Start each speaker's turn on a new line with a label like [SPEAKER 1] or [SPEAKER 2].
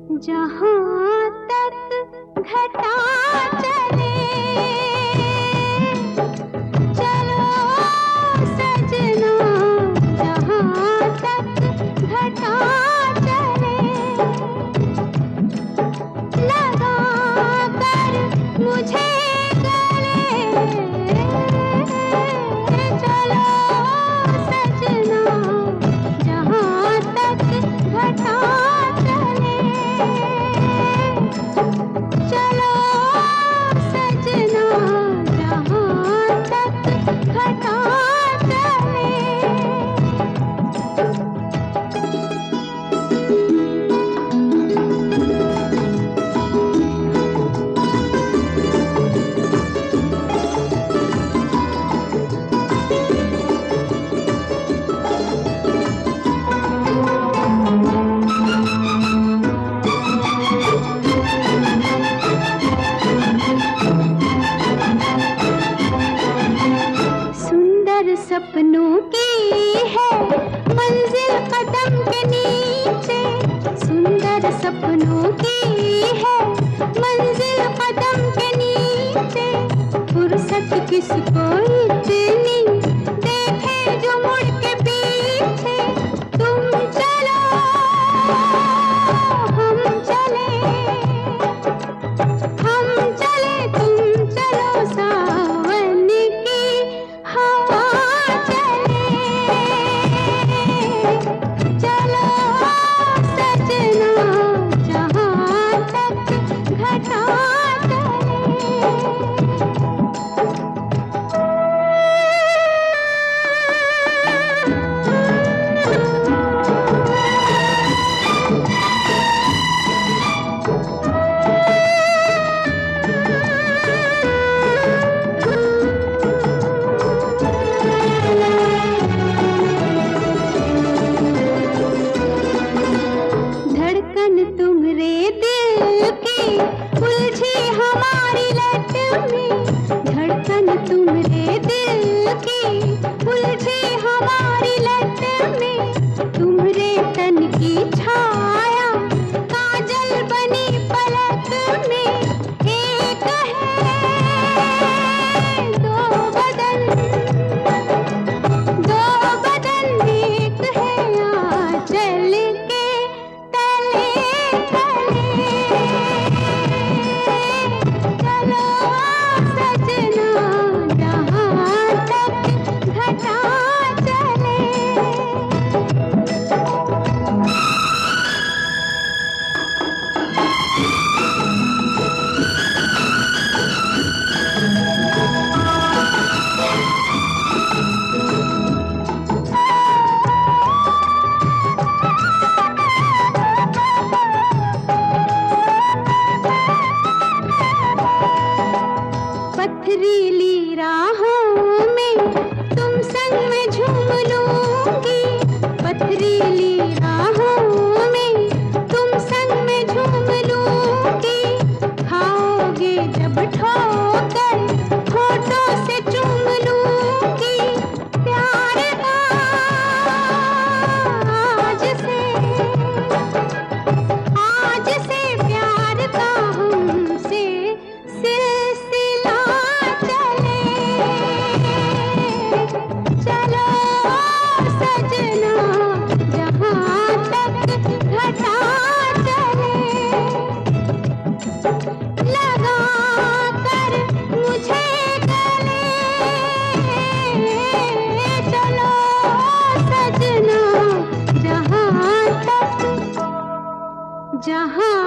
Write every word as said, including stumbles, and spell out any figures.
[SPEAKER 1] जहाँ तक घटा चले चलो सजना, जहाँ तक घटा चले लगा कर मुझे गले, चलो सजना, जहाँ तक घटा चले, चलो सजना, जहाँ तक घटा चले। सपनों की है मंजिल कदम के नीचे, सुंदर सपनों की है मंजिल कदम के नीचे, फुर्सत किसको इतनी देखे जो मुड़ के पीछे, तुम चलो हम चले, हम चले तुम चलो, सावन की हवा तुम्हारे दिल की उलझी हमारी लट में, धड़कन तुम्हारे दिल की उलझी हमारी लट में, तुम्हारे तन की छाया काजल बनी पलक में, एक है दो बदन, दो बदन एक है आंचल के पथरीली राहों में तुम संग में झूम लूंगी, पथरीली राहों में तुम संग में झूम लूंगी, खाओगे जब ठोकर होठों से चूम लूंगी, प्यार आज से आज से प्यार का हमसे सिलसिला चले, चलो सजना, जहाँ तक घटा चले, लगा कर मुझे गले, चलो सजना, जहाँ तक जहाँ